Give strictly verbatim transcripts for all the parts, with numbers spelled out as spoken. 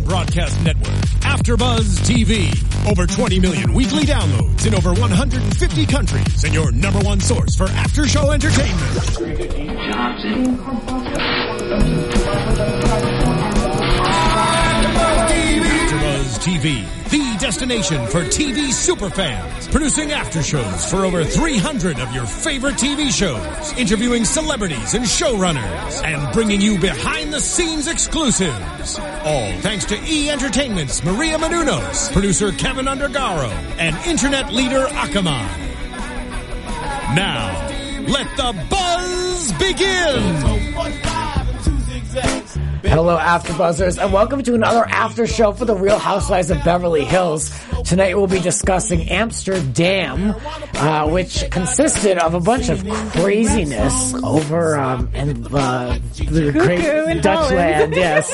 broadcast network, AfterBuzz T V. Over twenty million weekly downloads in over one hundred fifty countries, and your number one source for after-show entertainment. AfterBuzz T V, the destination for T V superfans, producing aftershows for over three hundred of your favorite T V shows, interviewing celebrities and showrunners, and bringing you behind-the-scenes exclusives. All thanks to E! Entertainment's Maria Menounos, producer Kevin Undergaro, and internet leader Akamai. Now, let the buzz begin! Hello, AfterBuzzers, and welcome to another after show for the Real Housewives of Beverly Hills. Tonight we'll be discussing Amsterdam, uh, which consisted of a bunch of craziness over um, in uh, the great Dutch land. Yes.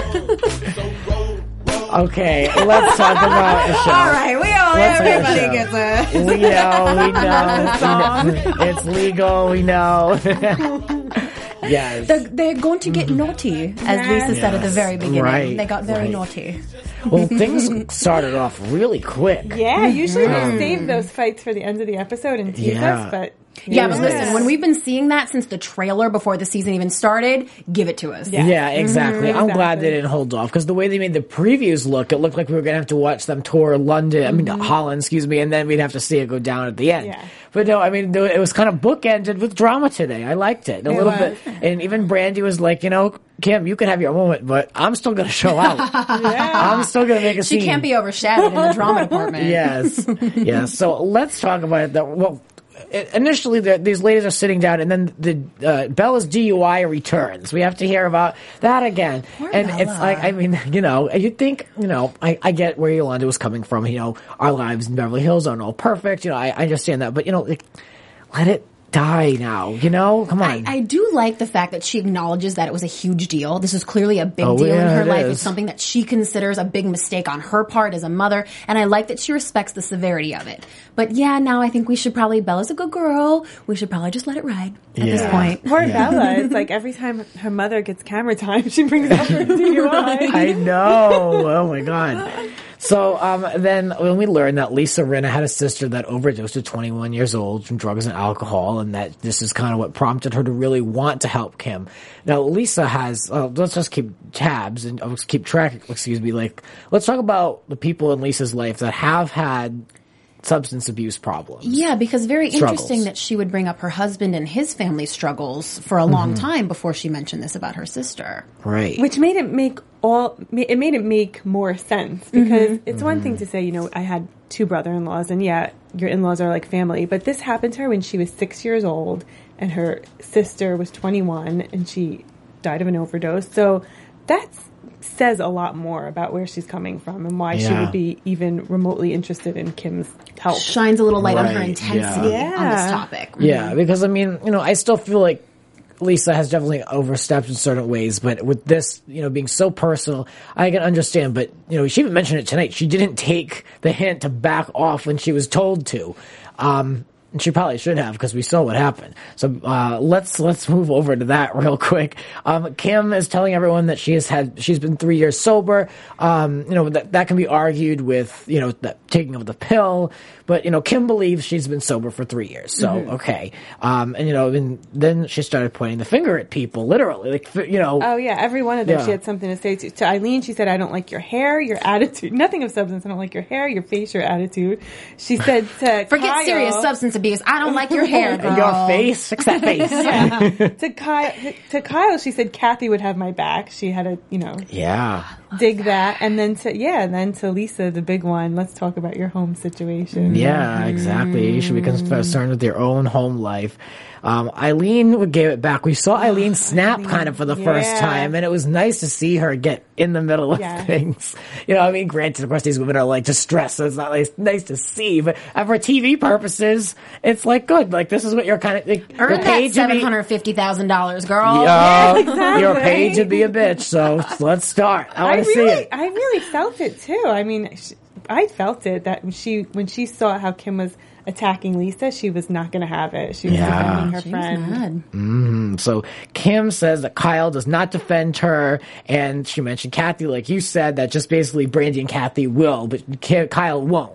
Okay, let's talk about the show. All right, we all, Let's everybody gets a... We know, we know. We know. It's legal, we know. Yes. They're, they're going to get naughty, as Yes. Lisa said at the very beginning. Right, They got very right. naughty. Well, things started off really quick. Yeah, usually Um, they save those fights for the end of the episode and tease Yeah. us, but... Yeah, but listen, when we've been seeing that since the trailer before the season even started, give it to us. Yeah. Yeah, exactly. Mhm, I'm glad exactly. they didn't hold off because the way they made the previews look, it looked like we were going to have to watch them tour London, I mean, Holland, excuse me, and then we'd have to see it go down at the end. Yeah. But no, I mean, it was kind of bookended with drama today. I liked it a It little was. bit. And even Brandy was like, you know, Kim, you can have your moment, but I'm still going to show out. I'm still going to make a She scene. can't be overshadowed in the drama department. Yes. Yes. So let's talk about it. That, well, initially, the, these ladies are sitting down, and then the uh, Bella's D U I returns. We have to hear about that again. Poor and Bella. it's like, I mean, you know, you'd think, you know, I, I get where Yolanda was coming from. You know, our lives in Beverly Hills aren't all perfect. You know, I, I understand that. But, you know, like, let it die now, you know? Come on. I, I do like the fact that she acknowledges that it was a huge deal. This is clearly a big Oh, deal yeah, in her it life. is. It's something that she considers a big mistake on her part as a mother, and I like that she respects the severity of it. But yeah, now I think we should probably, Bella's a good girl, we should probably just let it ride at this Yeah. point. Poor Bella. It's like every time her mother gets camera time, she brings up her D U I. I know. Oh my god. So um, then when we learned that Lisa Rinna had a sister that overdosed at twenty-one years old from drugs and alcohol, and that this is kind of what prompted her to really want to help Kim. Now Lisa has, uh, let's just keep tabs and uh, keep track, excuse me, like, let's talk about the people in Lisa's life that have had substance abuse problems. Yeah, because very Struggles. interesting that she would bring up her husband and his family struggles for a long time before she mentioned this about her sister. Right. Which made it make all, it made it make more sense because it's one thing to say, you know, I had two brother-in-laws and yeah, your in-laws are like family, but this happened to her when she was six years old and her sister was twenty-one and she died of an overdose. So that's says a lot more about where she's coming from and why she Yeah. would be even remotely interested in Kim's help. Shines a little light on her Right, intensity yeah. on this Yeah. topic. Yeah, because I mean, you know, I still feel like Lisa has definitely overstepped in certain ways, but with this, you know, being so personal, I can understand. But, you know, she even mentioned it tonight. She didn't take the hint to back off when she was told to. Um, and she probably should have because we saw what happened. So uh, let's let's move over to that real quick. Um, Kim is telling everyone that she has had she's been three years sober. Um, you know that that can be argued with you know the taking of the pill, but you know Kim believes she's been sober for three years. So okay, um, and you know and then she started pointing the finger at people, literally, like you know. Oh yeah, every one of them Yeah. she had something to say to. To Eileen, she said, "I don't like your hair, your attitude. Nothing of substance. I don't like your hair, your face, your attitude." She said to Forget Kyle, serious substance abuse. I don't like your hair, girl. Your face, fix that face. to Kyle. To Kyle, she said Kathy would have my back. She had to, you know, Yeah. dig that, and then to yeah, and then to Lisa, the big one. Let's talk about your home situation. Yeah, exactly. You should be concerned with your own home life. Um, Eileen gave it back. We saw Eileen snap kind of for the first Yeah. time, and it was nice to see her get in the middle of Yeah. things. You know, I mean, granted, of course, these women are like distressed, so it's not like nice to see, but uh, for T V purposes, it's like good. Like, this is what you're kind of, like, you're Earn that paid to seven be. hundred fifty thousand dollars, girl. Yeah, exactly. you're paid to be a bitch, so let's start. I I want to see really, it. I really felt it too. I mean, sh- I felt it that when she when she saw how Kim was attacking Lisa, she was not going to have it. She was Yeah. defending her She was friend. mad. So Kim says that Kyle does not defend her, and she mentioned Kathy, like you said, that just basically Brandy and Kathy will, but Ki- Kyle won't.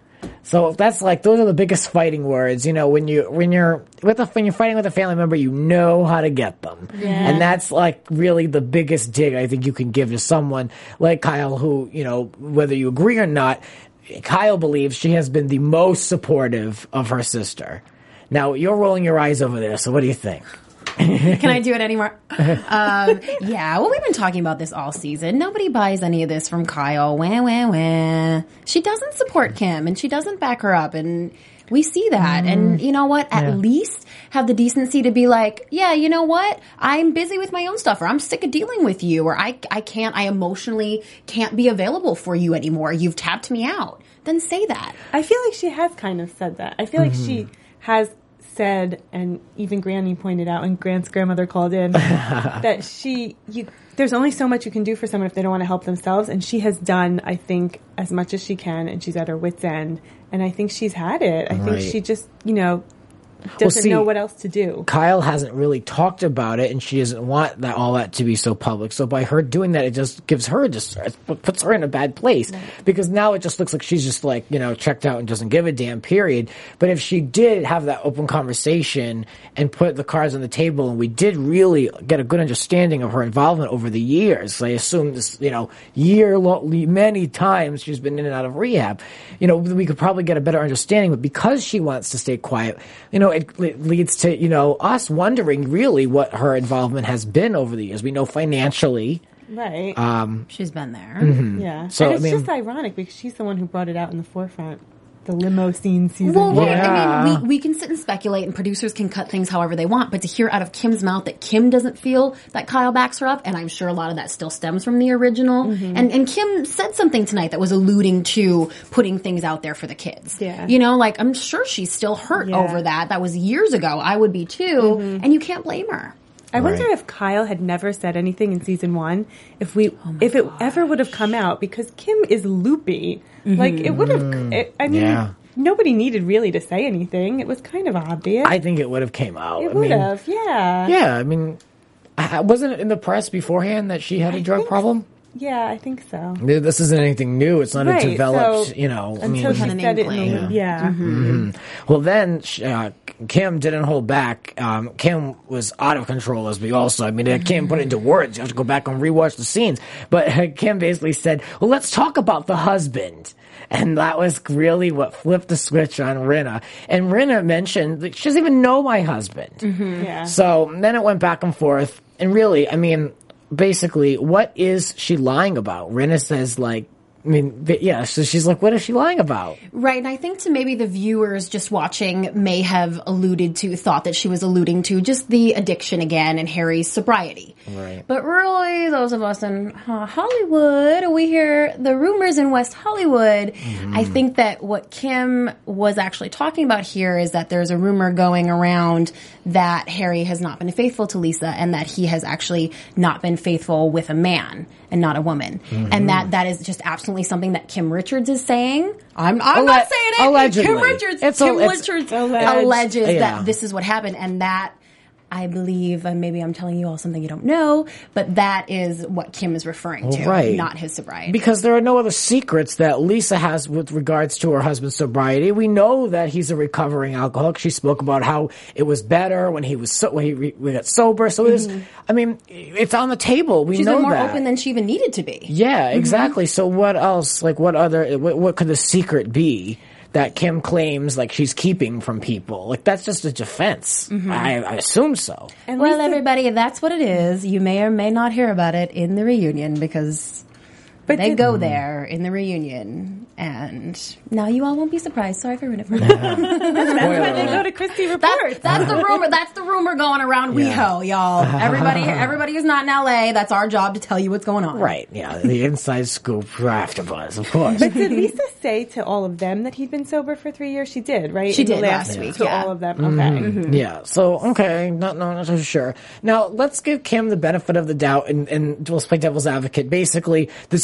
So that's like those are the biggest fighting words. You know, when you when you're with a when you're fighting with a family member, you know how to get them, and that's like really the biggest dig I think you can give to someone like Kyle, who, you know, whether you agree or not, Kyle believes she has been the most supportive of her sister. Now you're rolling your eyes over there, so what do you think? Can I do it anymore? um, yeah, well, we've been talking about this all season. Nobody buys any of this from Kyle. Wah, wah, wah. She doesn't support Kim, and she doesn't back her up, and we see that. Mm. And you know what? At yeah. least have the decency to be like, yeah, you know what? I'm busy with my own stuff, or I'm sick of dealing with you, or I, I can't, I emotionally can't be available for you anymore. You've tapped me out. Then say that. I feel like she has kind of said that. I feel mm-hmm. like she has said, and even Granny pointed out, and Grant's grandmother called in, that she, you, there's only so much you can do for someone if they don't want to help themselves, and she has done, I think, as much as she can, and she's at her wit's end, and I think she's had it. I right. think she just, you know, doesn't well, see, know what else to do. Kyle hasn't really talked about it, and she doesn't want that all that to be so public. So by her doing that, it just gives her just puts her in a bad place right. because now it just looks like she's just like, you know, checked out and doesn't give a damn. Period. But if she did have that open conversation and put the cards on the table, and we did really get a good understanding of her involvement over the years, I assume this, you know, year long, many times she's been in and out of rehab. You know, we could probably get a better understanding. But because she wants to stay quiet, you know. It leads to, you know, us wondering really what her involvement has been over the years. We know financially. Right. Um, She's been there. Mm-hmm. Yeah. So, and it's I mean, just ironic because she's the one who brought it out in the forefront. The limo scene season. Well, right. Yeah. I mean, we, we can sit and speculate, and producers can cut things however they want, but to hear out of Kim's mouth that Kim doesn't feel that Kyle backs her up, and I'm sure a lot of that still stems from the original, mm-hmm. and, and Kim said something tonight that was alluding to putting things out there for the kids. Yeah. You know, like, I'm sure she's still hurt yeah. over that. That was years ago. I would be too, mm-hmm. and you can't blame her. I right. wonder if Kyle had never said anything in season one, if we, oh if it gosh. ever would have come out, because Kim is loopy. Mm-hmm. Like, it would have, I mean, yeah. nobody needed really to say anything. It was kind of obvious. I think it would have came out. It I would mean, have, yeah. Yeah, I mean, wasn't it in the press beforehand that she had a I drug think- problem? Yeah, I think so. This isn't anything new. It's not Right, a developed, so you know. I Until mean, she Had an said it in inkling. the, yeah. Mm-hmm. Well, then uh, Kim didn't hold back. Um, Kim was out of control, as we all saw. I mean, I can't put it into words. You have to go back and rewatch the scenes. But uh, Kim basically said, "Well, let's talk about the husband." And that was really what flipped the switch on Rinna. And Rinna mentioned that she doesn't even know my husband. Mm-hmm. Yeah. So then it went back and forth. And really, I mean, basically, what is she lying about? Rinna says, like, I mean, yeah, so she's like, what is she lying about? Right, and I think to maybe the viewers just watching may have alluded to, thought that she was alluding to just the addiction again and Harry's sobriety. Right. But really, those of us in uh, Hollywood, we hear the rumors in West Hollywood. Mm-hmm. I think that what Kim was actually talking about here is that there's a rumor going around that Harry has not been faithful to Lisa and that he has actually not been faithful with a man and not a woman. Mm-hmm. And that that is just absolutely something that Kim Richards is saying. I'm, I'm Alle- not saying it. allegedly. Kim Richards, It's Kim a- it's Richards alleged. alleges Yeah. that this is what happened, and that I believe, and maybe I'm telling you all something you don't know, but that is what Kim is referring to, Right. not his sobriety. Because there are no other secrets that Lisa has with regards to her husband's sobriety. We know that he's a recovering alcoholic. She spoke about how it was better when he was so, when he re, we got sober. So mm-hmm. it was, I mean, it's on the table. We She's know been more that. open than she even needed to be. Yeah, exactly. Mm-hmm. So what else? Like, what other? What, what could the secret be that Kim claims like she's keeping from people? Like, that's just a defense. Mm-hmm. I, I assume so. And Well, Lisa- everybody, if that's what it is, you may or may not hear about it in the reunion because But they did- go there in the reunion, and now you all won't be surprised. Sorry for ruining it for you. That's why they go to Christy That's, Reports. that's the rumor. That's the rumor going around Yeah. WeHo, y'all. Everybody, everybody who's not in L A. That's our job to tell you what's going on. Right. Yeah. The inside scoop for AfterBuzz, of course. But did Lisa say to all of them that he'd been sober for three years? She did, right? She In the did last week, To yeah. all of them. Okay. Yeah. So okay, not no, not so sure. Now let's give Kim the benefit of the doubt, and, and let's play devil's advocate. Basically, this is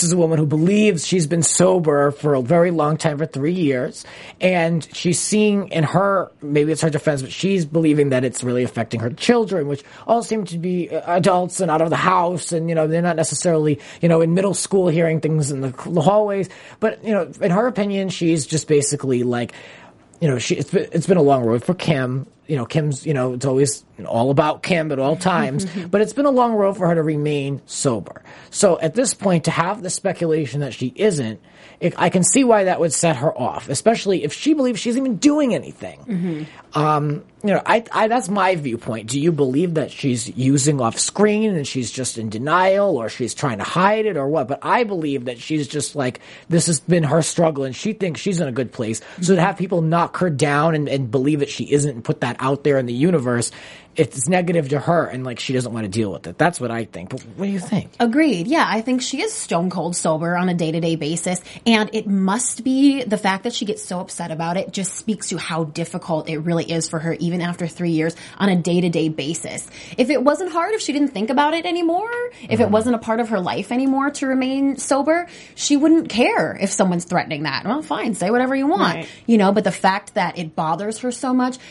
is a woman who believes she's been sober for a very long time, for three years, and she's seeing in her, maybe it's her defense, but she's believing that it's really affecting her children, which all seem to be adults and out of the house, and, you know, they're not necessarily, you know, in middle school hearing things in the, the hallways. But, you know, in her opinion, she's just basically like, you know, she, it's been, it's been a long road for Kim. You know, Kim's, you know, it's always all about Kim at all times, but it's been a long road for her to remain sober. So at this point, to have the speculation that she isn't, it, I can see why that would set her off, especially if she believes she's even doing anything. Mm-hmm. Um, you know, I, I, that's my viewpoint. Do you believe that she's using off screen and she's just in denial, or she's trying to hide it, or what? But I believe that she's just like, this has been her struggle and she thinks she's in a good place. Mm-hmm. So to have people knock her down and, and believe that she isn't and put that out there in the universe, it's negative to her, and like she doesn't want to deal with it. That's what I think. But what do you think? Agreed. Yeah, I think she is stone cold sober on a day-to-day basis, and it must be the fact that she gets so upset about it just speaks to how difficult it really is for her, even after three years, on a day-to-day basis. If it wasn't hard, if she didn't think about it anymore, if it wasn't a part of her life anymore to remain sober, she wouldn't care if someone's threatening that. Well, fine, say whatever you want. Right. You know, but the fact that it bothers her so much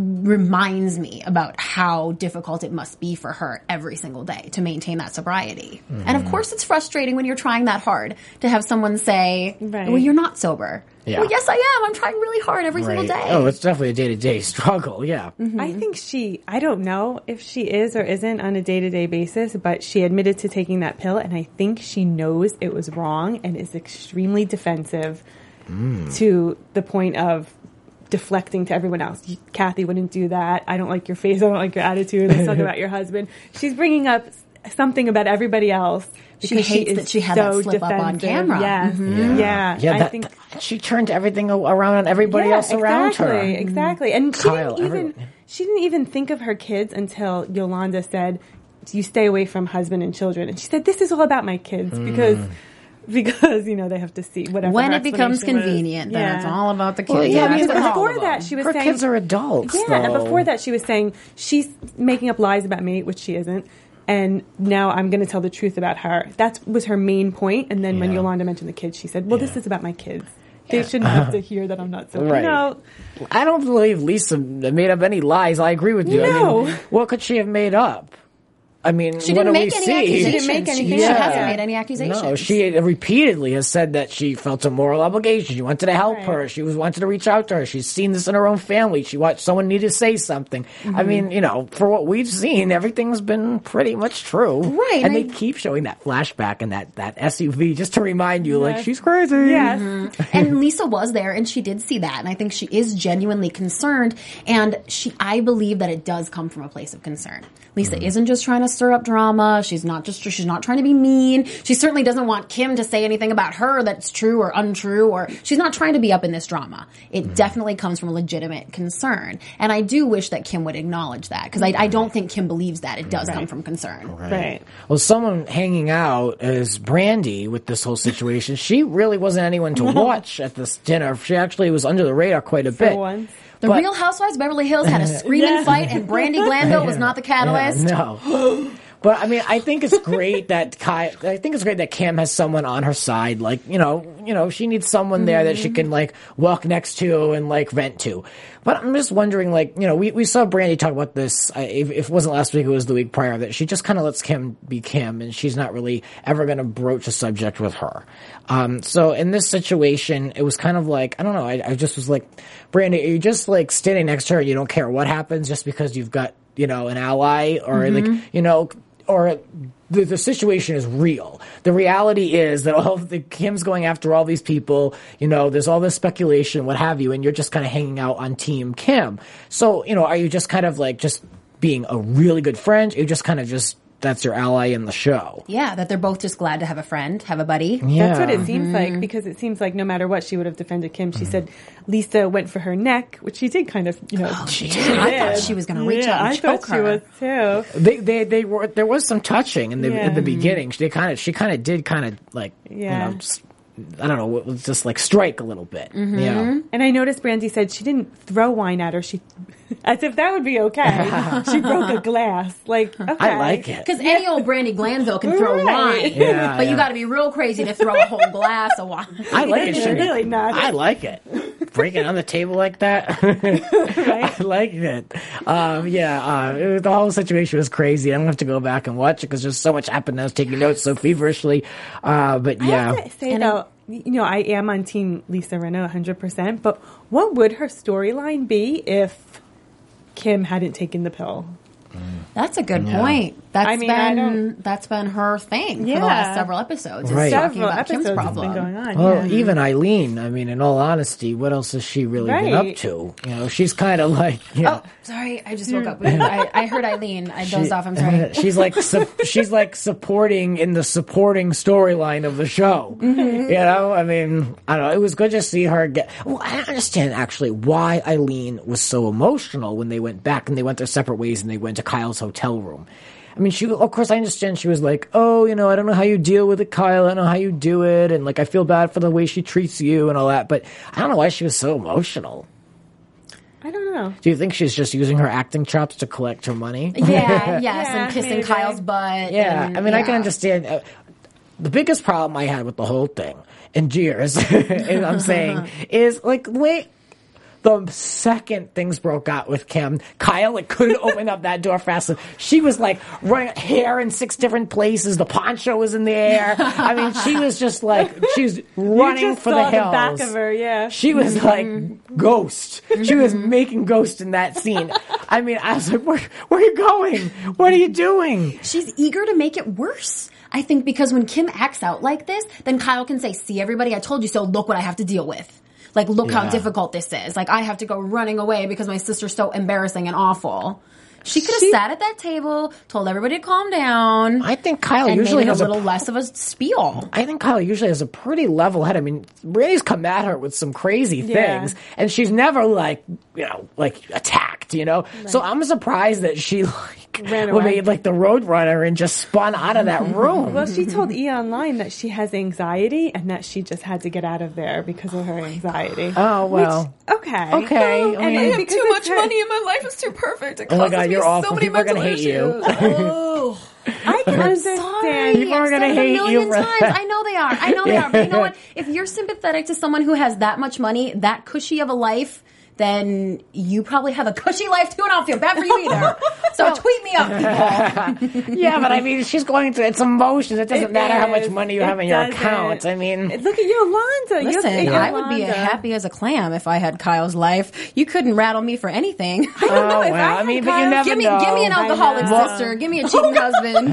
reminds me about how difficult it must be for her every single day to maintain that sobriety. Mm-hmm. And of course it's frustrating when you're trying that hard to have someone say, right. well, you're not sober. Yeah. Well, yes, I am. I'm trying really hard every Right. single day. Oh, it's definitely a day-to-day struggle, yeah. Mm-hmm. I think she, I don't know if she is or isn't on a day-to-day basis, but she admitted to taking that pill, and I think she knows it was wrong and is extremely defensive mm. to the point of deflecting to everyone else. Kathy wouldn't do that. I don't like your face. I don't like your attitude. Let's talk about your husband. She's bringing up something about everybody else. She hates she that she had so that slip up on defensive. camera. Yes. Mm-hmm. Yeah. Yeah. Yeah, I that, think she turned everything around on everybody yeah, else around exactly, her. Exactly. And she Kyle, didn't even everyone. she didn't even think of her kids until Yolanda said, "You stay away from husband and children." And she said, "This is all about my kids Mm. because because you know they have to see whatever." When her it becomes explanation was. convenient, then Yeah. it's all about the kids. Well, yeah, Yeah, I mean, that's what but all before of that, them. she was Her saying kids are adults, Yeah, and though. before that, she was saying she's making up lies about me, which she isn't. And now I'm going to tell the truth about her. That was her main point. And then when Yeah. Yolanda mentioned the kids, she said, well, Yeah. this is about my kids. They shouldn't have to hear that I'm not so. Right. No. I don't believe Lisa made up any lies. I agree with you. I No. mean, what could she have made up? I mean, She what didn't do make we any see? accusations. She didn't make anything. She Yeah. hasn't made any accusations. No, she repeatedly has said that she felt a moral obligation. She wanted to help Right. her. She was wanted to reach out to her. She's seen this in her own family. She watched someone need to say something. Mm-hmm. I mean, you know, for what we've seen, everything's been pretty much true. Right, And and they I- keep showing that flashback and that, that S U V just to remind you, like, Yes. she's crazy. Yes. And Lisa was there and she did see that. And I think she is genuinely concerned. And she, I believe that it does come from a place of concern. Lisa isn't just trying to stir up drama. She's not just, she's not trying to be mean. She certainly doesn't want Kim to say anything about her that's true or untrue, or she's not trying to be up in this drama. It definitely comes from a legitimate concern. And I do wish that Kim would acknowledge that, because I, I don't think Kim believes that. It does come from concern. Right. Well, someone hanging out as Brandy with this whole situation, she really wasn't anyone to watch at this dinner. She actually was under the radar quite a For bit. once. The But- Real Housewives of Beverly Hills had a screaming Yeah. fight, and Brandy Glanville was not the catalyst. Yeah, no. But I mean, I think it's great that Kai, I think it's great that Kim has someone on her side. Like, you know, you know, she needs someone there that she can like walk next to and like vent to. But I'm just wondering, like, you know, we, we saw Brandy talk about this. I, if, if it wasn't last week, it was the week prior. That she just kind of lets Kim be Kim, and she's not really ever going to broach a subject with her. Um, so in this situation, it was kind of like, I don't know. I, I just was like, Brandy, are you just like standing next to her and you don't care what happens just because you've got, you know, an ally, or like, you know, or the, the situation is real. The reality is that all of the Kim's going after all these people, you know, there's all this speculation, what have you, and you're just kind of hanging out on Team Kim. So, you know, are you just kind of like just being a really good friend? You're just kind of just, that's your ally in the show. Yeah, that they're both just glad to have a friend, have a buddy. Yeah. That's what it seems like, because it seems like no matter what, she would have defended Kim. She said Lisa went for her neck, which she did kind of, you know. Oh, she did. I thought she was going to reach yeah, out and I choke thought her. she was too. They, they, they were, there was some touching in the, Yeah. in the beginning. They kind of, she kind of did kind of like, Yeah. you know, just I don't know, was just like strike a little bit. Mm-hmm. Yeah. And I noticed Brandy said she didn't throw wine at her. She, as if that would be okay. She broke a glass. Like, okay. I like it. Because any old Brandy Glanville can throw Right. wine, Yeah, but yeah. you got to be real crazy to throw a whole glass of wine. I like it. It's Shane. really not. I like it. Break it on the table like that. I like it. Um, yeah, uh, it was- the whole situation was crazy. I'm going to have to go back and watch it because there's so much happened. I was taking notes so feverishly. Uh, but I yeah. have to say, though, you know, I am on Team Lisa Rinna one hundred percent, but what would her storyline be if Kim hadn't taken the pill? That's a good point. That's I mean, I been don't- that's been her thing for the Yeah. last several episodes. Is Right. talking Several about episodes Kim's has problem. been going on. Well, yeah. even Eileen, I mean, in all honesty, what else has she really been Right. up to? You know, she's kind of like, you know, Oh, sorry, I just woke up. I, I heard Eileen. I dozed off. I'm sorry. she's like su- she's like supporting in the supporting storyline of the show. Mm-hmm. You know, I mean, I don't know. It was good to see her get. Well, I don't understand actually why Eileen was so emotional when they went back and they went their separate ways and they went to Kyle's hotel room. I mean, she, of course, I understand she was like, oh, you know, I don't know how you deal with it, Kyle. I don't know how you do it. And, like, I feel bad for the way she treats you and all that. But I don't know why she was so emotional. I don't know. Do you think she's just using her acting chops to collect her money? Yeah, yes, Yeah, and kissing maybe. Kyle's butt. Yeah. and- I mean, I can yeah. understand. Uh, the biggest problem I had with the whole thing, and jeers, and I'm saying, is, like, wait. The second things broke out with Kim, Kyle like couldn't open up that door fast enough. She was like running hair in six different places. The poncho was in the air. I mean, she was just like she was running you just for saw the hills. back of her, yeah. She was like Ghost. She was making Ghost in that scene. I mean, I was like, where, where are you going? What are you doing? She's eager to make it worse. I think because when Kim acts out like this, then Kyle can say, see, everybody, I told you so. Look what I have to deal with. Like, look how Yeah. difficult this is. Like, I have to go running away because my sister's so embarrassing and awful. She could have She- sat at that table, told everybody to calm down, I think Kyle and usually made it a has a little less of a spiel. I think Kyle usually has a pretty level head. I mean, Brandy's come at her with some crazy Yeah. things, and she's never like, you know, like attacked, you know? So I'm surprised that she like Ran well, away. made like the Roadrunner and just spun out of that room. Well, she told E! Online that she has anxiety and that she just had to get out of there because of her anxiety. Oh, well. Which, okay. Okay, I And mean- then I have because Too it's much her- money and my life is too perfect. It Oh my causes God, me you're so awful. many People are gonna mental hate you. issues. Oh. I can understand. Sorry, People are I've gonna said it hate a you million for times. that. I know they are. I know they are. But you know what? If you're sympathetic to someone who has that much money, that cushy of a life, then you probably have a cushy life too, and I don't feel bad for you either. So tweet me up, people. Yeah, but I mean, she's going through it's emotions. It doesn't It matter how much is. money you It have in your doesn't. account. I mean, Look at Yolanda. Listen, You're, I would be Yolanda. happy as a clam if I had Kyle's life. You couldn't rattle me for anything. oh, if well, I I, had mean, but you Kyle- never give me, know. give me an alcoholic I know. sister. Give me a cheating husband.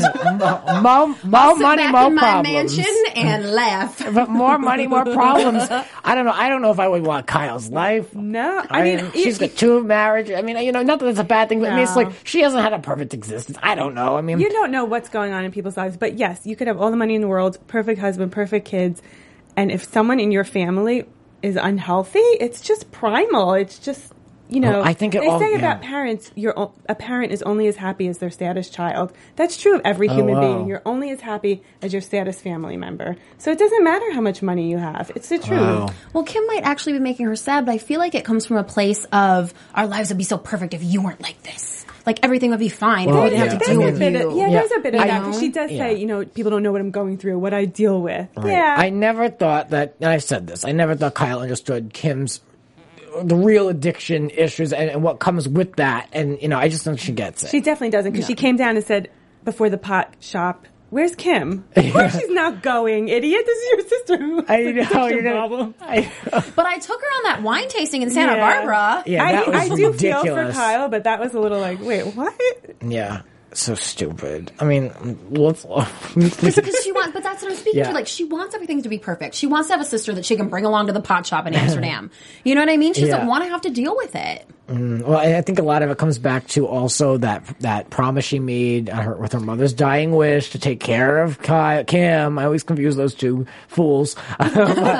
Mo, mo Sit money, back mo in my problems. mansion and laugh. But more money, more problems. I don't know. I don't know if I would want Kyle's life. No, I, I, mean, mean, it- she's got two marriages. I mean, you know, not that it's a bad thing, but I mean, it's No. like she hasn't had a perfect existence. I don't know. I mean, you don't know what's going on in people's lives, but yes, you could have all the money in the world, perfect husband, perfect kids, and if someone in your family is unhealthy, it's just primal. It's just, you know, Well, I think it they all- say yeah. about parents, you're o- a parent is only as happy as their saddest child. That's true of every human wow. being. You're only as happy as your saddest family member. So it doesn't matter how much money you have. It's the truth. Wow. Well, Kim might actually be making her sad, but I feel like it comes from a place of our lives would be so perfect if you weren't like this. Like everything would be fine if Well, we didn't yeah. have to I deal mean- with Bit you. of- yeah, Yeah. there's a bit of I that. know. 'Cause she does Yeah. say, you know, people don't know what I'm going through, what I deal with. Right. Yeah. I never thought that, and I've said this, I never thought Kyle understood Kim's, the real addiction issues and, and what comes with that. And, you know, I just think she gets it. She definitely doesn't, because she came down and said before the pot shop, "Where's Kim?" Of course she's not going, idiot. This is your sister. who I has know, addiction you're gonna, problem. I, But I took her on that wine tasting in Santa Yeah. Barbara. yeah, that I, was I do ridiculous. feel for Kyle, but that was a little like, wait, what? Yeah, so stupid. I mean, let's. Because she wants, but that's what I'm speaking Yeah. to. Like, she wants everything to be perfect. She wants to have a sister that she can bring along to the pot shop in Amsterdam. You know what I mean? She doesn't Yeah. want to have to deal with it. Well, I I think a lot of it comes back to also that that promise she made uh, her, with her mother's dying wish to take care of Kai, Kim. I always confuse those two fools. but,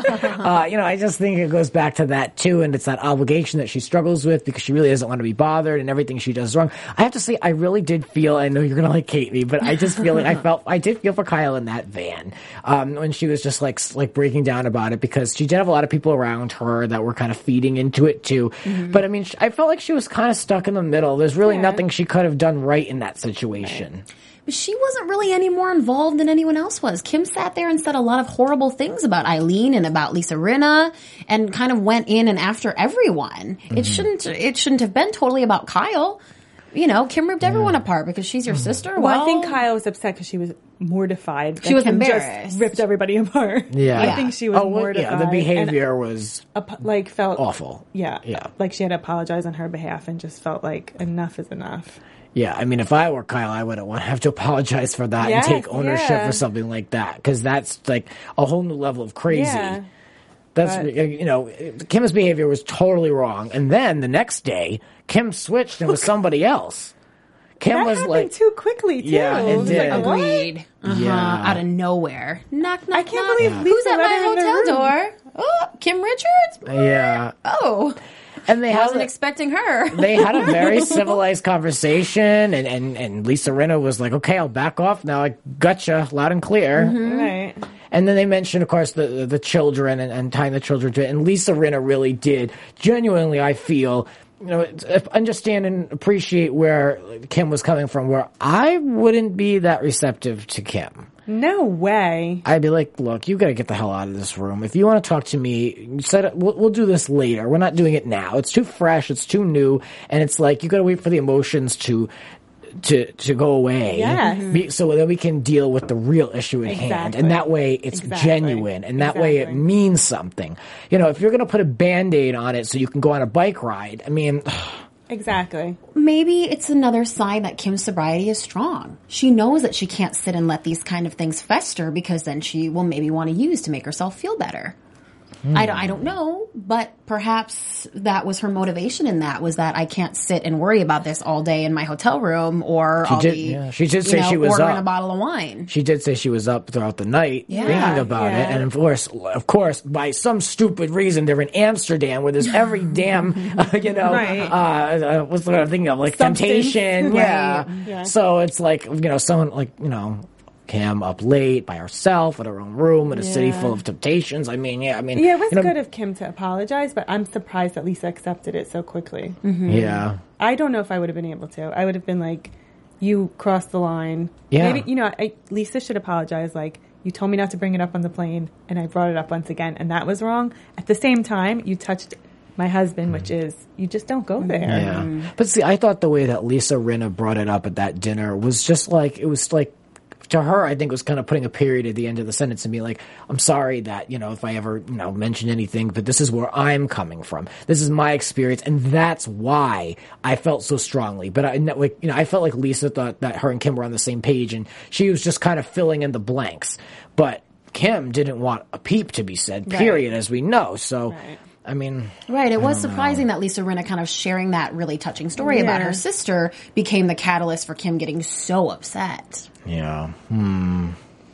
uh, you know, I just think it goes back to that too, and it's that obligation that she struggles with because she really doesn't want to be bothered, and everything she does is wrong. I have to say, I really did feel. I know you're gonna like hate me, but I just feel like I felt I did feel for Kyle in that van um, when she was just like like breaking down about it because she did have a lot of people around her that were kind of feeding into it too. Mm-hmm. But I mean, I felt like she was kind of stuck in the middle. There's really yeah. nothing she could have done right in that situation. Right. But she wasn't really any more involved than anyone else was. Kim sat there and said a lot of horrible things about Eileen and about Lisa Rinna and kind of went in and after everyone. Mm-hmm. It shouldn't, it shouldn't have been totally about Kyle. You know, Kim ripped everyone apart because she's your sister. Well, Well, I think Kyle was upset because she was mortified. that She was Kim embarrassed. Just ripped everybody apart. Yeah. I Yeah. think she was Oh, well, mortified. yeah, the behavior and, was ap- like felt awful. Yeah, Yeah. like she had to apologize on her behalf and just felt like enough is enough. Yeah, I mean, if I were Kyle, I wouldn't want to have to apologize for that Yes, and take ownership yeah. for something like that because that's like a whole new level of crazy. Yeah. That's, But- you know, Kim's behavior was totally wrong. And then the next day, Kim switched and was somebody else. Kim That was happened like, too quickly too. Yeah, it It was did. like, what? agreed. Uh-huh. Yeah. Out of nowhere. Knock, knock, I can't knock. believe Who's Lisa at let my her in the hotel room. door? Oh, Kim Richards? yeah. Oh, And they wasn't had a, expecting her. they had a very civilized conversation, and, and, and Lisa Rinna was like, okay, I'll back off now. I gotcha, loud and clear. Right. And then they mentioned, of course, the the children and, and tying the children to it. And Lisa Rinna really did, genuinely, I feel, you know, understand and appreciate where Kim was coming from, where I wouldn't be that receptive to Kim. No way. I'd be like, look, you got to get the hell out of this room. If you want to talk to me, set it, we'll, we'll do this later. We're not doing it now. It's too fresh. It's too new. And it's like, you got to wait for the emotions to, to, to go away. Yes. Be, so that we can deal with the real issue at Exactly. hand. And that way it's Exactly. genuine. And that way it Exactly. means something. You know, if you're going to put a Band-Aid on it so you can go on a bike ride, I mean, Exactly. Maybe it's another sign that Kim's sobriety is strong. She knows that she can't sit and let these kind of things fester because then she will maybe want to use to make herself feel better. I, don't, I don't know, but perhaps that was her motivation in that, was that I can't sit and worry about this all day in my hotel room, or She I'll did- be yeah, she did you say know, she was ordering up. a bottle of wine. she did say she was up throughout the night Yeah. thinking about Yeah. it, and of course, of course, by some stupid reason, they're in Amsterdam where there's every damn, uh, you know, Right. uh, uh, what's what I'm thinking of, like Substance. temptation, yeah. Right. Yeah. So it's like, you know, someone like, you know, Kim up late by herself in her own room in a city Yeah. full of temptations. I mean, yeah, I mean, Yeah, it was you know, good of Kim to apologize, but I'm surprised that Lisa accepted it so quickly. yeah. I don't know if I would have been able to. I would have been like, you crossed the line. Yeah. Maybe, you know, I, Lisa should apologize. Like, you told me not to bring it up on the plane, and I brought it up once again, and that was wrong. At the same time, you touched my husband, which is, you just don't go there. Yeah. But see, I thought the way that Lisa Rinna brought it up at that dinner was just like, it was like, to her, I think it was kind of putting a period at the end of the sentence and being like, I'm sorry that, you know, if I ever, you know, mention anything, but this is where I'm coming from. This is my experience. And that's why I felt so strongly. But I, like, you know, I felt like Lisa thought that her and Kim were on the same page, and she was just kind of filling in the blanks. But Kim didn't want a peep to be said, period, as we know. So, Right. I mean, Right. It was surprising that Lisa Rinna kind of sharing that really touching story about Yeah. her sister became the catalyst for Kim getting so upset. yeah. Hmm.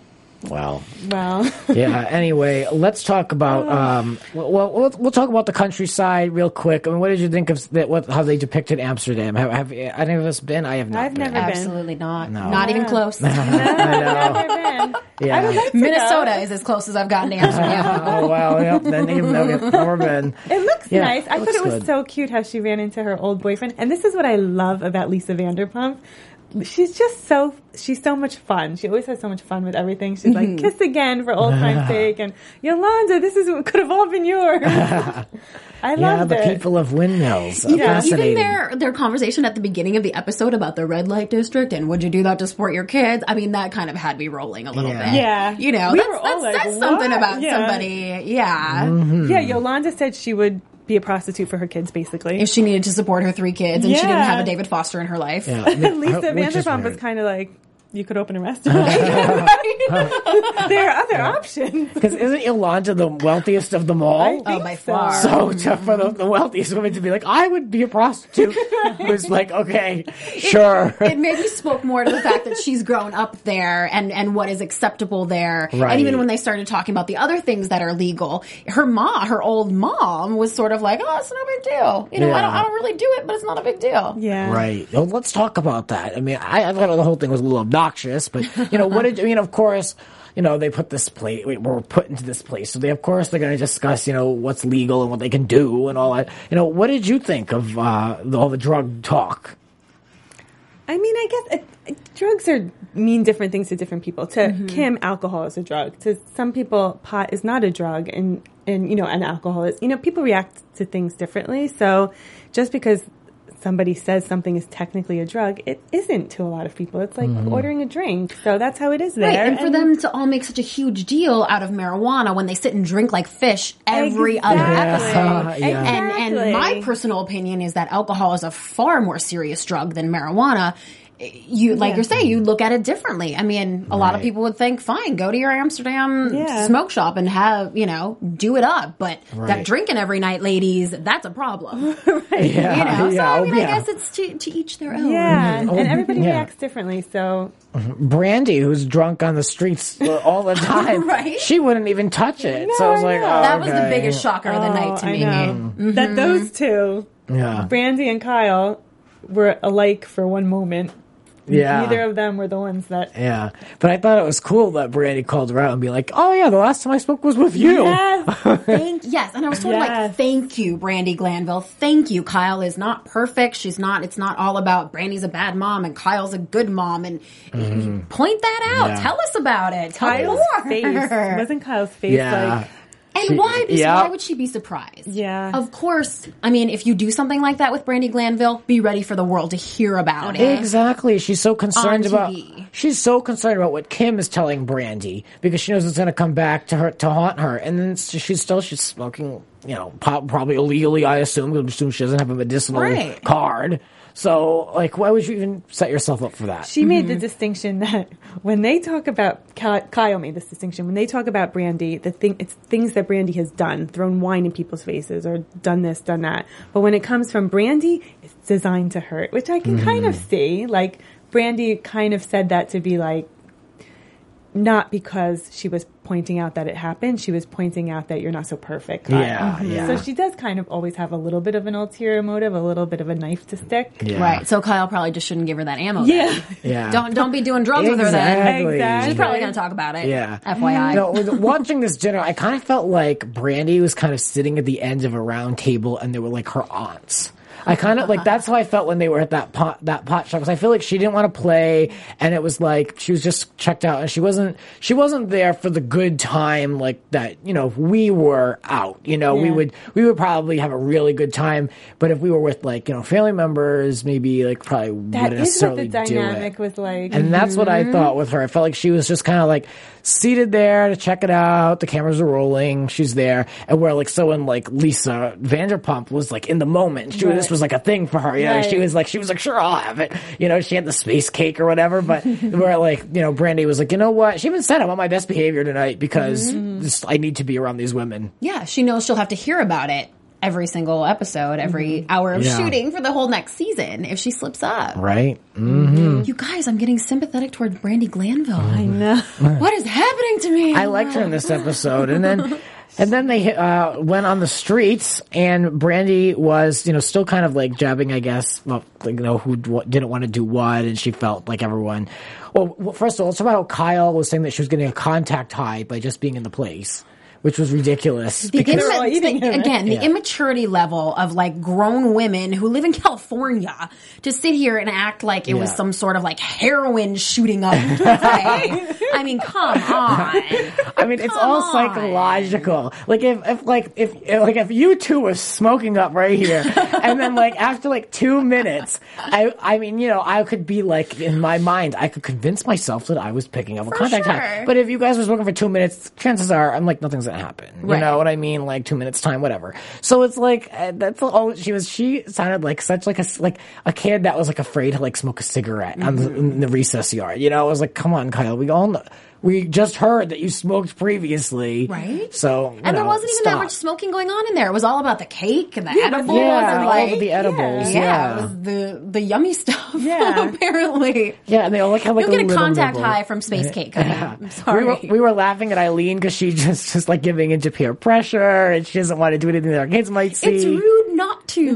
Well, Well, yeah. Anyway, let's talk about. Um, well, we'll we'll talk about the countryside real quick. I mean, what did you think of that? What how they depicted Amsterdam? Have, have any of us been? I have not. I've been. never been. Absolutely not. No. Not even Yeah. close. I know. never been. Yeah. I would like to Minnesota go. is as close as I've gotten to Amsterdam. Oh wow. Yep. Then even though I've never been. It looks Yeah, nice. I it thought looks it was good. so cute how she ran into her old boyfriend. And this is what I love about Lisa Vanderpump. She's just so, she's so much fun. She always has so much fun with everything. She's like, kiss again for old time's sake. And Yolanda, this is what could have all been yours. I Yeah, loved the it. people of windmills. Even, Fascinating. even their their conversation at the beginning of the episode about the red light district and would you do that to support your kids? I mean, that kind of had me rolling a little Yeah. bit. Yeah. You know, We that's, were all that's, like, that's something what? about Yeah. somebody. Yeah. Mm-hmm. Yeah, Yolanda said she would be a prostitute for her kids, basically. If she needed to support her three kids and she didn't Yeah. have a David Foster in her life. Yeah. Lisa Which is Vanderpump was weird. kind of like, you could open a restaurant. Right? There are other options. Because isn't Yolanda the wealthiest of them all? Oh, by so. far. So to, for the, the wealthiest women to be like, I would be a prostitute, was like, okay, sure. It maybe spoke more to the fact that she's grown up there and, and what is acceptable there. Right. And even when they started talking about the other things that are legal, her mom, her old mom, was sort of like, oh, it's no big deal. You know, I, don't, Yeah. I don't really do it, but it's not a big deal. Yeah. Right. Well, let's talk about that. I mean, I, I thought the whole thing was a little obnoxious, but, you know, what did, I mean, of course, you know, they put this place, we're put into this place. So they, of course, they're going to discuss, you know, what's legal and what they can do and all that. You know, what did you think of uh, the, all the drug talk? I mean, I guess uh, drugs are mean different things to different people. To Mm-hmm. Kim, alcohol is a drug. To some people, pot is not a drug, and and you know, and alcohol is. You know, people react to things differently. So, just because somebody says something is technically a drug, it isn't to a lot of people. It's like ordering a drink. So that's how it is there. Right, and for them to all make such a huge deal out of marijuana when they sit and drink like fish every other Exactly. episode. Yeah. And, and Exactly. my personal opinion is that alcohol is a far more serious drug than marijuana. You, like Yeah. you're saying, you look at it differently. I mean, a lot of Right. people would think, fine, go to your Amsterdam Yeah. smoke shop and have, you know, do it up. But Right. that drinking every night, ladies, that's a problem. Yeah, You know, so yeah, I mean, yeah. I guess it's to, to each their own. yeah, and, Oh, and everybody yeah. reacts differently. So Brandy, who's drunk on the streets all the time, Right. she wouldn't even touch it. so I was I like, know. oh, That was the okay. biggest shocker of the night to I me. know that those two, Yeah. Brandy and Kyle, were alike for one moment. Yeah. Neither of them were the ones that. Yeah, but I thought it was cool that Brandy called her out and be like, "Oh yeah, the last time I spoke was with you." Yes. Thank yes, and I was sort of like, Yes. "Thank you, Brandy Glanville. Thank you. Kyle is not perfect. She's not. It's not all about Brandy's a bad mom and Kyle's a good mom. And point that out. Yeah. Tell us about it. Tell me Kyle's more. face wasn't Kyle's face Yeah. like. And She- why? Be, yeah. Why would she be surprised? Yeah. Of course. I mean, if you do something like that with Brandy Glanville, be ready for the world to hear about it. Exactly. She's so concerned On about. T V. She's so concerned about what Kim is telling Brandy because she knows it's going to come back to her to haunt her, and then she's still she's smoking. You know, po- probably illegally. I assume. I assume she doesn't have a medicinal Right. card. So, like, why would you even set yourself up for that? She made the distinction that when they talk about Ky- Kyle made this distinction when they talk about Brandy, the thing it's things that Brandy has done, thrown wine in people's faces, or done this, done that. But when it comes from Brandy, it's designed to hurt, which I can kind of see. Like Brandy kind of said that to be like. Not because she was pointing out that it happened, she was pointing out that you're not so perfect. Kyle. Yeah, yeah. So she does kind of always have a little bit of an ulterior motive, a little bit of a knife to stick. Yeah. Right. So Kyle probably just shouldn't give her that ammo. Yeah. Then. Yeah. Don't don't be doing drugs with her then. Exactly. Exactly. She's probably going to talk about it. Yeah. F Y I. No, with- watching this dinner, I kind of felt like Brandy was kind of sitting at the end of a round table, and they were like her aunts. I kind of like that's how I felt when they were at that pot that pot shop because I feel like she didn't want to play, and it was like she was just checked out, and she wasn't she wasn't there for the good time like that. You know, if we were out, you know, we Yeah. would we would probably have a really good time, but if we were with like you know family members, maybe like probably That wouldn't is what the necessarily do dynamic it. was like. And that's what I thought with her. I felt like she was just kind of like seated there to check it out. The cameras are rolling. She's there. And where like someone like Lisa Vanderpump was like in the moment. She, Right. This was like a thing for her. You know, Right. she was like, she was like, sure, I'll have it. You know, she had the space cake or whatever. But where like, you know, Brandy was like, you know what? She even said I'm on my best behavior tonight because this, I need to be around these women. Yeah, she knows she'll have to hear about it every single episode, every hour of Yeah. shooting for the whole next season if she slips up. Right? You guys, I'm getting sympathetic toward Brandy Glanville. I know. What is happening to me? I liked her in this episode, and then and then they uh, went on the streets, and Brandy was, you know, still kind of like jabbing, I guess, well, like, you know, who d- didn't want to do what, and she felt like everyone. Well, well, first of all, let's talk about how Kyle was saying that she was getting a contact high by just being in the place, which was ridiculous. The because- They're all imma- eating the- him. again, the Yeah. immaturity level of like grown women who live in California to sit here and act like it was Yeah. some sort of like heroin shooting up. Right? I mean, come on. I mean, it's Come all on. psychological. Like if, if like if like if you two was smoking up right here, and then like after like two minutes, I I mean you know I could be like in my mind I could convince myself that I was picking up a For contact sure. high. But if you guys were smoking for two minutes, chances are I'm like nothing's gonna happen. You Right. know what I mean? Like two minutes time, whatever. So it's like uh, that's all she was. She sounded like such like a like a kid that was like afraid to like smoke a cigarette on the, in the recess yard. You know, I was like, come on, Kyle, we all know. we just heard that you smoked previously. Right. So, you And there know, wasn't even stop. that much smoking going on in there. It was all about the cake and the Yeah, but- edibles Yeah, and all like of the edibles. yeah, Yeah. it was the the yummy stuff. Yeah. apparently. Yeah, and they all like have like You'll a get a little contact nibble. high from space cake. I'm sorry. We were, we were laughing at Eileen because she just just like giving into peer pressure and she doesn't want to do anything that our kids might see. It's rude not to.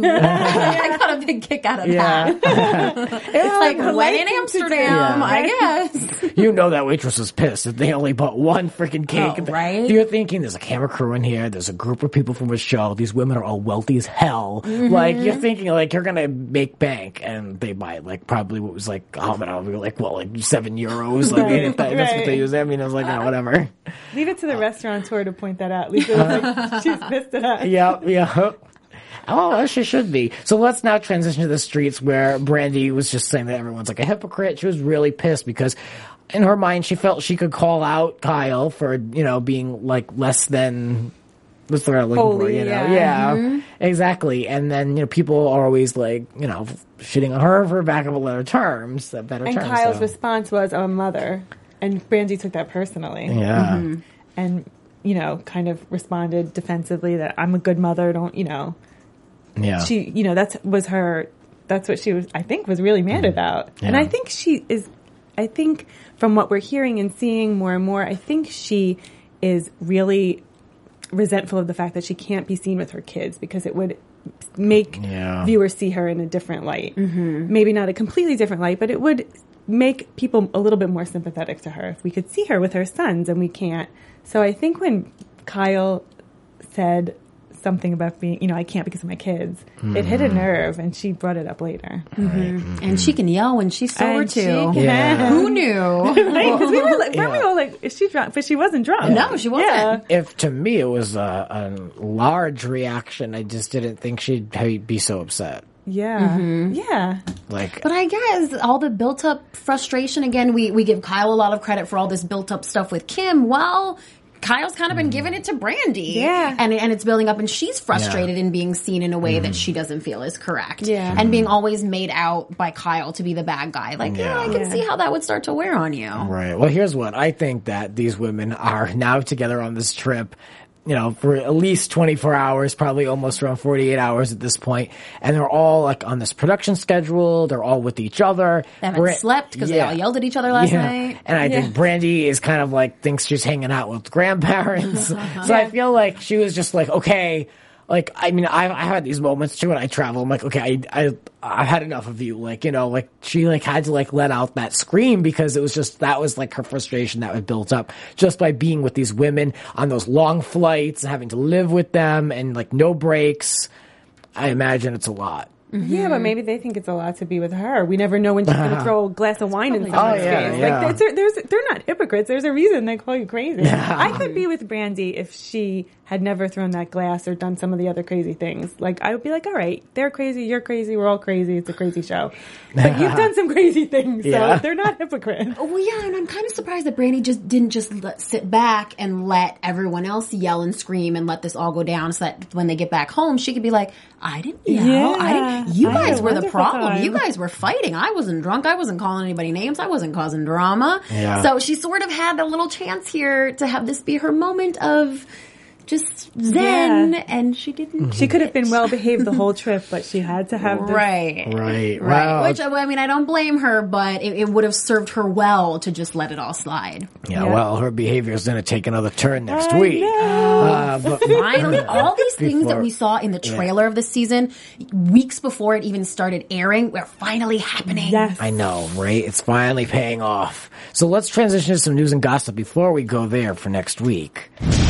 I got a big kick out of Yeah. that. It's like when polite in thing to do. Amsterdam, Yeah. I guess. You know that waitress was pissed that they only bought one freaking cake. Oh, right? You're thinking there's a camera crew in here. There's a group of people from a show. These women are all wealthy as hell. Mm-hmm. Like you're thinking like you're gonna make bank, and they buy like probably what was like I don't know, like well like seven euros. Like Right. if that, that's what Right. they use. I mean, I was like oh, whatever. Leave it to the restaurateur to point that out. Lisa was like, she's pissed at us. Yeah, yeah. Oh, well, she should be. So let's now transition to the streets where Brandy was just saying that everyone's like a hypocrite. She was really pissed because in her mind she felt she could call out Kyle for, you know, being like less than what's the word I'm looking for, Holy, you know? yeah. Yeah, exactly. And then, you know, people are always like, you know, shitting on her for back of a better terms, a better And terms. Kyle's so. response was, "I'm a mother," and Brandy took that personally. Yeah. And you know, kind of responded defensively that I'm a good mother. Don't you know? Yeah. She, you know, that's was her. That's what she was. I think was really mad about. And Yeah. I think she is. I think from what we're hearing and seeing more and more, I think she is really resentful of the fact that she can't be seen with her kids because it would make Yeah. viewers see her in a different light. Mm-hmm. Maybe not a completely different light, but it would make people a little bit more sympathetic to her if we could see her with her sons and we can't. So I think when Kyle said something about being, you know, I can't because of my kids, mm-hmm. it hit a nerve, and she brought it up later. Mm-hmm. And she can yell when she's sober And too. she can- Yeah. Who knew? Right? 'Cause we were like, weren't we Yeah. all like, is she drunk? But she wasn't drunk. No, she wasn't. Yeah. If to me it was a, a large reaction, I just didn't think she'd be so upset. Yeah. Yeah. Like, But I guess all the built up frustration, again, we, we give Kyle a lot of credit for all this built up stuff with Kim. Well, Kyle's kind of been giving it to Brandy. Yeah. And, and it's building up, and she's frustrated in being seen in a way that she doesn't feel is correct. Yeah. And being always made out by Kyle to be the bad guy. Like, yeah, Yeah. I can Yeah. see how that would start to wear on you. right. Well, here's what I think that these women are now together on this trip, you know, for at least twenty-four hours, probably almost around forty-eight hours at this point. And they're all like on this production schedule. They're all with each other. They haven't Bra- slept because they Yeah. all yelled at each other last Yeah. night. And I Yeah. think Brandy is kind of like thinks she's hanging out with grandparents. So I feel like she was just like, okay, like, I mean, I, I had these moments too when I travel. I'm like, okay, I, I, I've had enough of you. Like, you know, like she like had to like let out that scream because it was just, that was like her frustration that was built up just by being with these women on those long flights and having to live with them and like no breaks. I imagine it's a lot. Yeah, but maybe they think it's a lot to be with her. We never know when she's going to throw a glass of wine in someone's Oh, yeah, face. yeah. Like, there's, there's, they're not hypocrites. There's a reason they call you crazy. I could be with Brandy if she had never thrown that glass or done some of the other crazy things. Like, I would be like, all right, they're crazy, you're crazy, we're all crazy, it's a crazy show. But you've done some crazy things, so Yeah. they're not hypocrites. Well, yeah, and I'm kind of surprised that Brandy just didn't just let, sit back and let everyone else yell and scream and let this all go down, so that when they get back home, she could be like, "I didn't yell. Yeah. I didn't. You I had guys a were the wonderful problem. time." You guys were fighting. I wasn't drunk. I wasn't calling anybody names. I wasn't causing drama." Yeah. So she sort of had a little chance here to have this be her moment of just zen, Yeah. and she didn't. She could have been well behaved the whole trip, but she had to have this. Right. Right. Right. Wow. Which, I mean, I don't blame her, but it, it would have served her well to just let it all slide. Yeah, Yeah. well, her behavior is going to take another turn next I week. know. Uh, but Finally, all these things that Before- we saw in the trailer of the season, weeks before it even started airing, were finally happening. Yes. I know, right? It's finally paying off. So let's transition to some news and gossip before we go there for next week.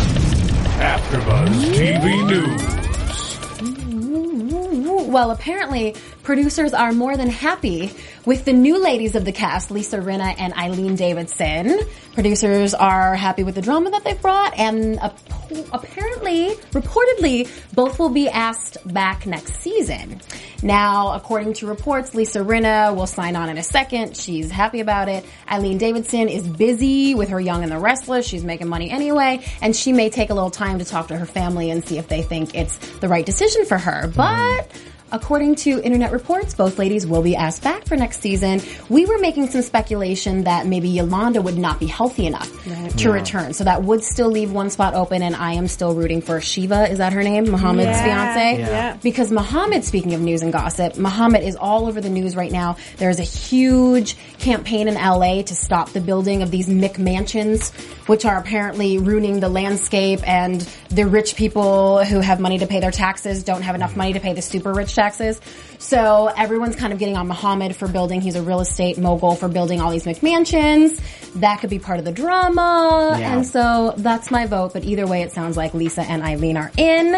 AfterBuzz T V News. Well, apparently, producers are more than happy with the new ladies of the cast, Lisa Rinna and Eileen Davidson. Producers are happy with the drama that they've brought, and ap- apparently, reportedly, both will be asked back next season. Now, according to reports, Lisa Rinna will sign on in a second. She's happy about it. Eileen Davidson is busy with her Young and the Restless. She's making money anyway, and she may take a little time to talk to her family and see if they think it's the right decision for her. But according to internet reports, both ladies will be asked back for next season. We were making some speculation that maybe Yolanda would not be healthy enough right. to yeah. return. So that would still leave one spot open, and I am still rooting for Shiva. Is that her name? Muhammad's yeah. fiance? Yeah. yeah. Because Muhammad, speaking of news and gossip, Muhammad is all over the news right now. There's a huge campaign in L A to stop the building of these McMansions, which are apparently ruining the landscape, and the rich people who have money to pay their taxes don't have enough money to pay the super rich taxes. So everyone's kind of getting on Muhammad for building. He's a real estate mogul for building all these McMansions. That could be part of the drama. Yeah. And so that's my vote. But either way, it sounds like Lisa and Eileen are in.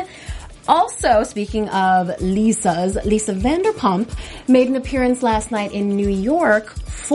Also, speaking of Lisa's, Lisa Vanderpump made an appearance last night in New York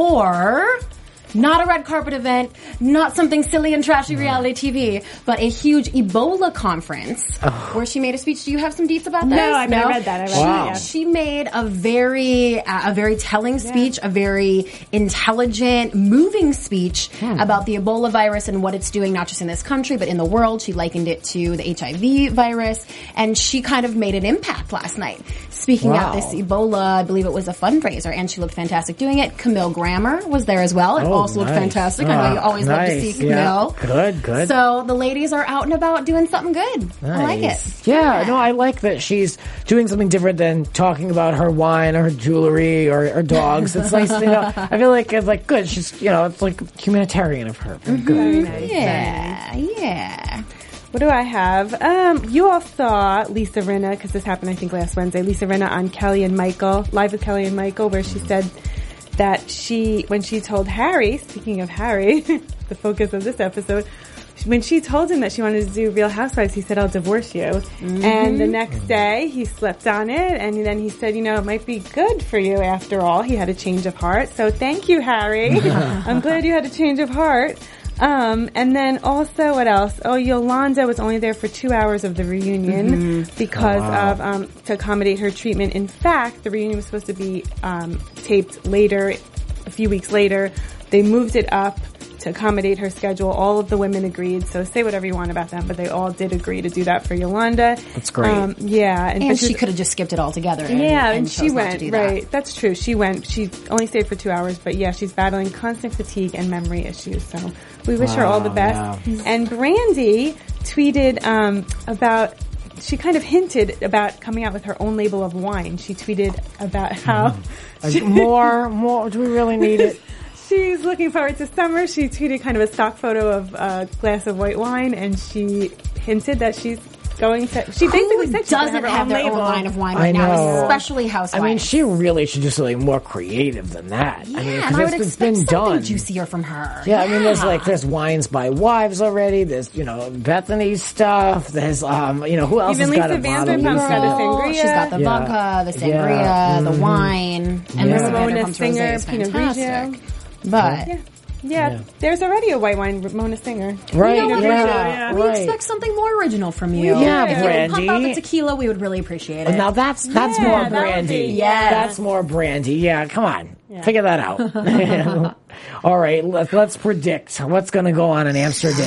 for not a red carpet event, not something silly and trashy reality T V, but a huge Ebola conference oh. where she made a speech. Do you have some deets about this? No, I've no? never read that. I read wow. that, yeah. She made a very, uh, a very telling speech, yeah. a very intelligent, moving speech hmm. about the Ebola virus and what it's doing, not just in this country, but in the world. She likened it to the H I V virus, and she kind of made an impact last night, speaking wow. out this Ebola. I believe it was a fundraiser, and she looked fantastic doing it. Camille Grammer was there as well. It oh, also looked nice. fantastic. Uh, I know you always nice. love to see Camille. Yeah. Good, good. So the ladies are out and about doing something good. Nice. I like it. Yeah, yeah, no, I like that she's doing something different than talking about her wine or her jewelry or her dogs. It's nice, you know. I feel like it's like good. She's, you know, it's like humanitarian of her. Mm-hmm. Good. Nice. Yeah, yeah. What do I have? Um, you all saw Lisa Rinna, because this happened, I think, last Wednesday. Lisa Rinna on Kelly and Michael, Live with Kelly and Michael, where she said that she, when she told Harry, speaking of Harry, the focus of this episode, when she told him that she wanted to do Real Housewives, he said, I'll divorce you. Mm-hmm. And the next day, he slept on it, and then he said, you know, it might be good for you after all. He had a change of heart. So thank you, Harry. I'm glad you had a change of heart. Um, and then also, what else? Oh, Yolanda was only there for two hours of the reunion mm-hmm. because oh, wow. of, um, to accommodate her treatment. In fact, the reunion was supposed to be, um, taped later, a few weeks later. They moved it up to accommodate her schedule. All of the women agreed. So say whatever you want about them, but they all did agree to do that for Yolanda. That's great. Um, yeah. And, and she, she could have just skipped it altogether. And, yeah, and, and she went, right. That. That's true. She went. She only stayed for two hours, but yeah, she's battling constant fatigue and memory issues. So we wish wow, her all the best. Yeah. And Brandy tweeted um, about, she kind of hinted about coming out with her own label of wine. She tweeted about how... Mm. She, more, more, do we really need it? She's looking forward to summer. She tweeted kind of a stock photo of a glass of white wine, and she hinted that she's going to... She basically Who said she doesn't have, her have own their label. own line of wine right I now, know. especially Housewives. I mean, she really should do something more creative than that. Yeah, I mean, and I would it's expect been something done. juicier from her. Yeah, yeah, I mean, there's like, there's wines by wives already. There's, you know, Bethany stuff. There's, um, you know, who else Even has Lisa got a bottle? Vanderpump's got a sangria. She's got the Yeah. vodka, the sangria, Yeah. the Mm-hmm. wine, and Yeah. Lisa Ramona Vanderpump's rosé Singer, is Pinot fantastic. Grigio. But... Yeah. Yeah, Yeah. there's already a white wine, Ramona Singer. Right, You know what? yeah, yeah. We right. expect something more original from you. Yeah, if you would pump out Brandy. the tequila, we would really appreciate it. Now that's, that's Yeah, more that would brandy. be- Yes. That's more brandy. Yeah, come on. Yeah. Figure that out. All right, let's, let's predict what's going to go on in Amsterdam.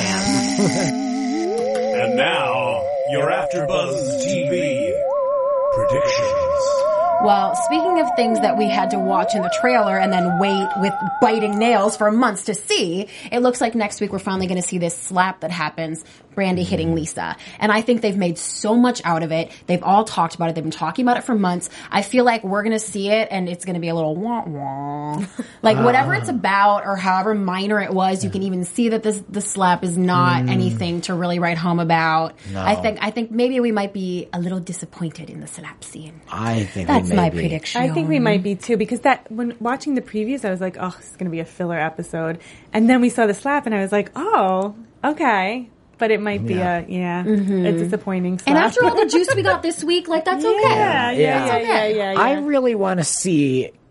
And now, your AfterBuzz T V predictions. Well, speaking of things that we had to watch in the trailer and then wait with biting nails for months to see, it looks like next week we're finally going to see this slap that happens, Brandy hitting Lisa. And I think they've made so much out of it. They've all talked about it. They've been talking about it for months. I feel like we're going to see it and it's going to be a little wah wah. Like whatever it's about or however minor it was, you can even see that this the slap is not mm. anything to really write home about. No. I think I think maybe we might be a little disappointed in the slap scene. I think That's we may my be. prediction. I think we might be too, because that when watching the previews, I was like, "Oh, this is going to be a filler episode," and then we saw the slap, and I was like, "Oh, okay." But it might be Yeah. a yeah, a disappointing slap. And after all the juice we got this week, like that's okay. yeah, yeah, yeah, Yeah. yeah, yeah, yeah, yeah. I really want to see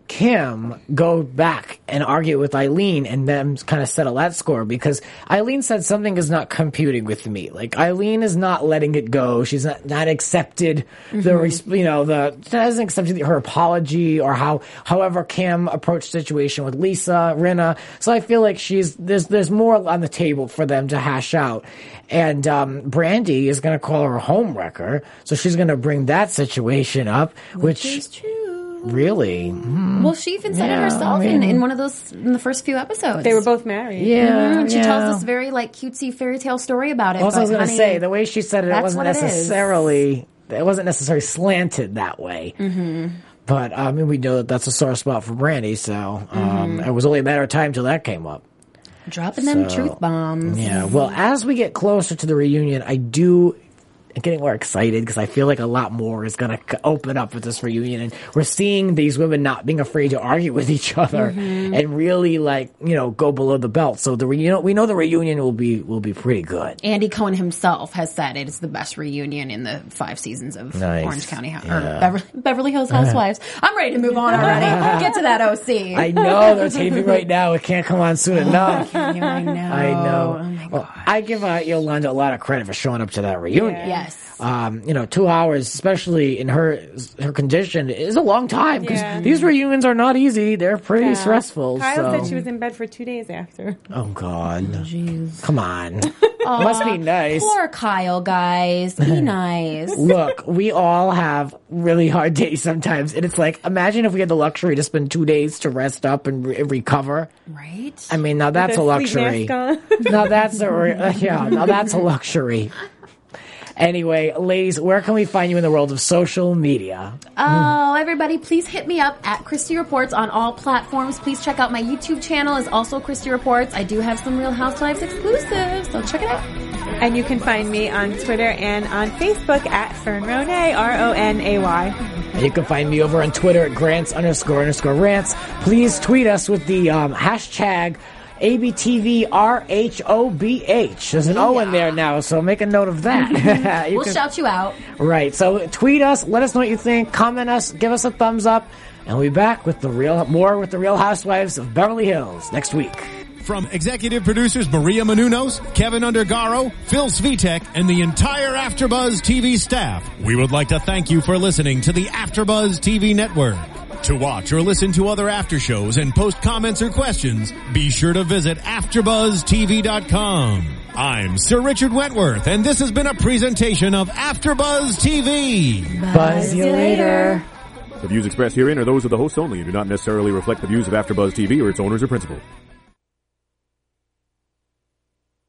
Kim go back and argue with Eileen and them kind of settle that score, because Eileen said something is not computing with me. Like, Eileen is not letting it go. She's not, not accepted mm-hmm. the, you know, the, hasn't accepted her apology or how, however Kim approached the situation with Lisa, Rinna. So I feel like she's, there's, there's more on the table for them to hash out. And, um, Brandy is going to call her a homewrecker. So she's going to bring that situation up, which, which is true. Really? Mm. Well, she even said yeah, it herself I mean, in, in one of those, in the first few episodes. They were both married. Yeah. Mm-hmm. And she yeah. tells this very, like, cutesy fairy tale story about it. Also, I was going to honey, say, the way she said it, it wasn't necessarily, it, it wasn't necessarily slanted that way. Mm-hmm. But, I mean, we know that that's a sore spot for Brandy, so, um, mm-hmm. it was only a matter of time till that came up. Dropping them so, truth bombs. Yeah. Well, as we get closer to the reunion, I do getting more excited because I feel like a lot more is going to open up with this reunion, and we're seeing these women not being afraid to argue with each other mm-hmm. and really, like, you know, go below the belt. So the reunion, we know the reunion will be will be pretty good. Andy Cohen himself has said it is the best reunion in the five seasons of nice. Orange County House yeah. or Beverly, Beverly Hills Housewives. I'm ready to move on already. Get to that O C. I know they're taping right now. It can't come on soon enough. I know. I know. I know. Oh my well, I give uh, Yolanda a lot of credit for showing up to that reunion. Yeah. Yes. Um, you know, two hours, especially in her her condition, is a long time because yeah. these reunions are not easy. They're pretty yeah. stressful. Kyle so. said she was in bed for two days after. Oh God! Jeez. Come on, must be nice. Poor Kyle, guys. Be nice. Look, we all have really hard days sometimes, and it's like, imagine if we had the luxury to spend two days to rest up and re- recover. Right? I mean, now that's a luxury. Now that's a uh, yeah. Now that's a luxury. Anyway, ladies, where can we find you in the world of social media? Oh, everybody, please hit me up at Christy Reports on all platforms. Please check out my YouTube channel is also Christy Reports. I do have some Real Housewives exclusives, so check it out. And you can find me on Twitter and on Facebook at Fern Ronay, R O N A Y. And you can find me over on Twitter at Grants underscore underscore rants. Please tweet us with the um, hashtag A B T V R H O B H. There's an yeah. O in there now, so make a note of that. We'll can, shout you out. Right. So tweet us, let us know what you think, comment us, give us a thumbs up, and we'll be back with the real more with the Real Housewives of Beverly Hills next week. From executive producers Maria Menounos, Kevin Undergaro, Phil Svitek, and the entire AfterBuzz T V staff, we would like to thank you for listening to the AfterBuzz T V network. To watch or listen to other after shows and post comments or questions, be sure to visit after buzz T V dot com. I'm Sir Richard Wentworth, and this has been a presentation of AfterBuzz T V. Buzz you later. The views expressed herein are those of the hosts only and do not necessarily reflect the views of AfterBuzz T V or its owners or principals.